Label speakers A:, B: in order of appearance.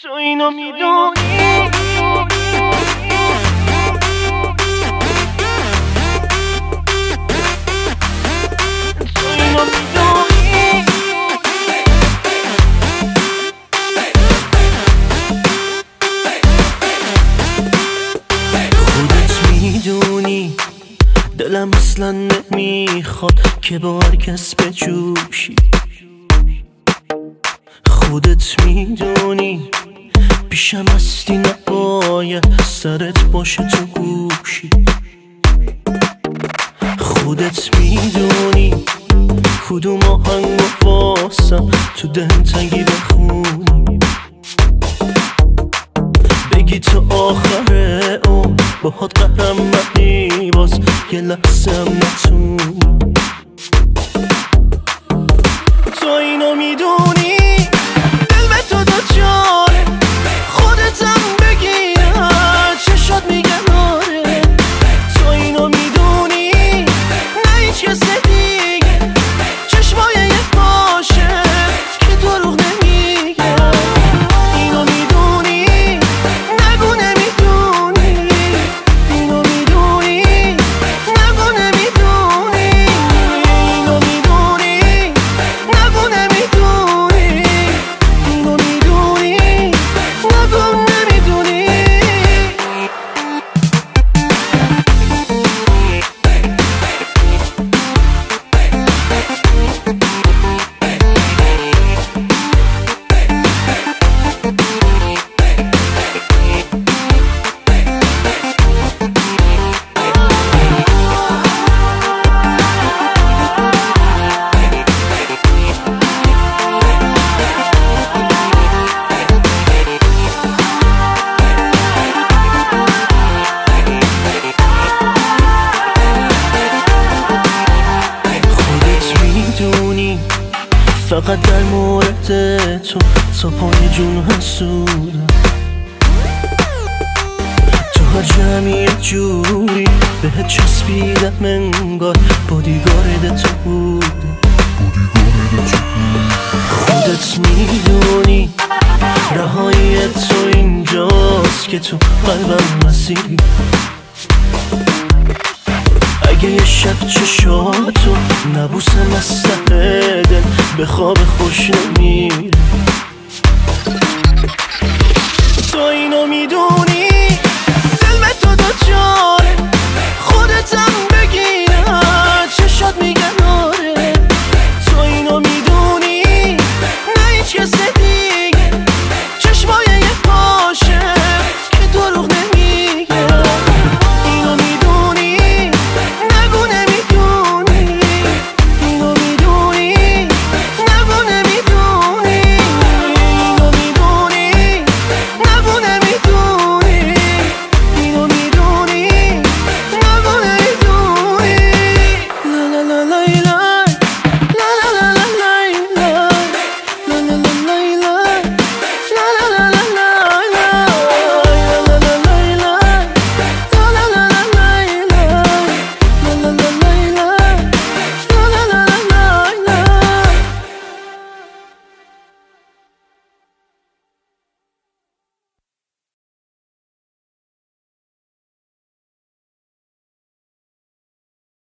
A: تو اینو میدونی. تو اینو میدونی.
B: خودت میدونی دلم اصلا نمیخواد که با هر کس بجوشی. خودت میدونی پیشم هستی نباید سرت باشه تو گوشی. خودت میدونی کدوم آهنگ واسم تو دلتنگی بخونی. بگی تو آخره او باهات قهرم منی باز یه لحظه هم نتونی. تو اینو میدونی دل به تو دوچاره خودتم بگیرم چشات میگن آره. تو اینو میدونی نه هیچ کس دیگه چشمای یه باشه که دروغ نمیگه. اینو میدونی نگو نمیدونی. اینو میدونی نگو نمیدونی. اینو میدونی نگو نمیدونی. اینو میدونی نگو نمیدونی. فقط در مورد تو تا پای جون حسودم. تو هر جمعی جوری بهت چسبیدم انگار بادیگارد تو بودم. خودت میدونی رهایی تو اینجاست که تو قلبم مسیری. اگه یه شب چشاتو نبوسم از ته دل به خواب خوش نمیره. تو اینو میدونی